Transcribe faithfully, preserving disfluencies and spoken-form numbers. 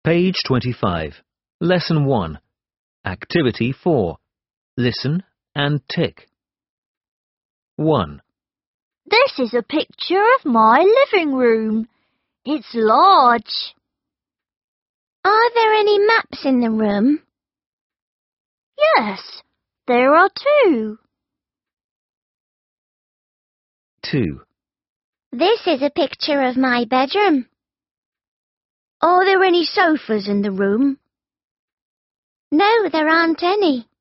Page twenty-five. Lesson one. Activity four. Listen and tick. one. This is a picture of my living room. It's large. Are there any maps in the room? Yes, there are two. two. This is a picture of my bedroom. Are there any sofas in the room? No, there aren't any.